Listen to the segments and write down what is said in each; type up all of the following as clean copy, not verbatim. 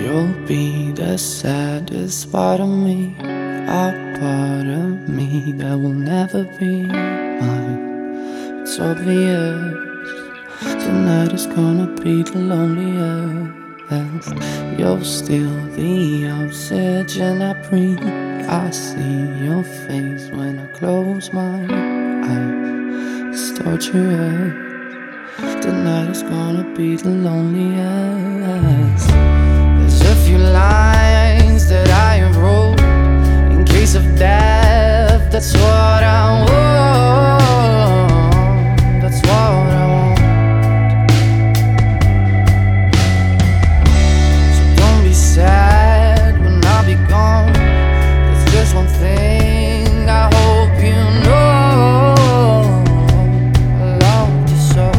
You'll be the saddest part of me, a part of me that will never be mine. It's obvious tonight is gonna be the loneliest. You're still the oxygen I breathe. I see your face when I close my eyes. It's torturous. Tonight is gonna be the loneliest. There's a few lines that I have wrote in case of death. That's what I want. That's what I want. So don't be sad when I'll be gone. There's just one thing I hope you know. I love you so.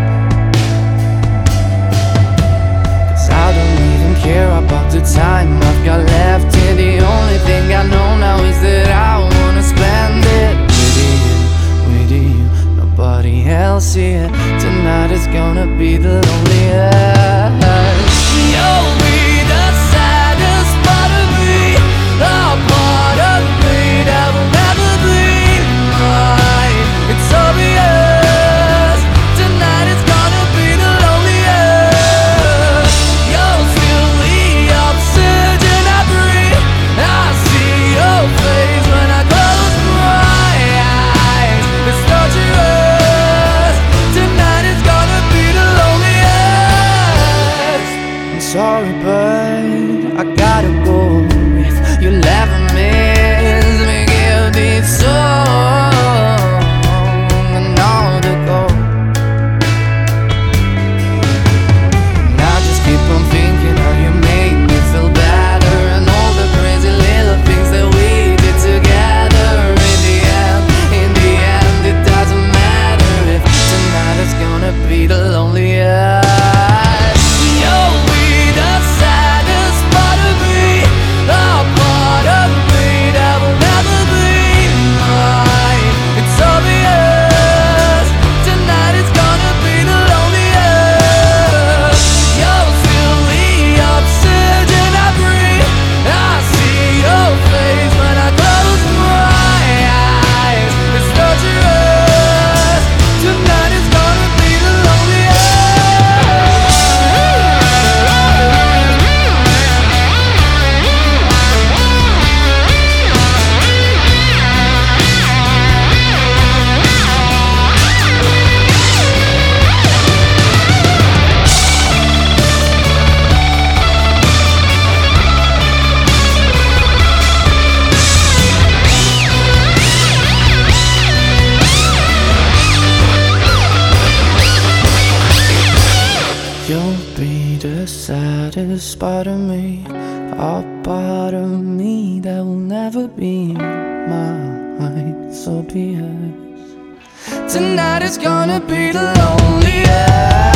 Care about the time I've got left here. The only thing I know now is that I wanna spend it with you, nobody else here. Tonight is gonna be the loneliest. You'll be the saddest part of me, a part of me that will never be mine. It's obvious, tonight is gonna be the loneliest. You'll feel the oxygen I breathe. I see your face when I close my eyes. It's torturous, tonight is gonna be the loneliest. I'm sorry, but I gotta go. If you'll ever miss me, give this song another go. And I just keep on thinking how you make me feel better, and all the crazy little things that we did together. In the end, it doesn't matter if tonight is gonna be the loneliest. You'll be the saddest part of me, a part of me that will never be mine. It's obvious, tonight is gonna be the loneliest. You'll feel the oxygen I breathe. I see your face when I close my eyes. It's torturous, tonight is gonna be the You'll be the saddest part of me, a part of me that will never be mine. So be it. Tonight is gonna be the loneliest.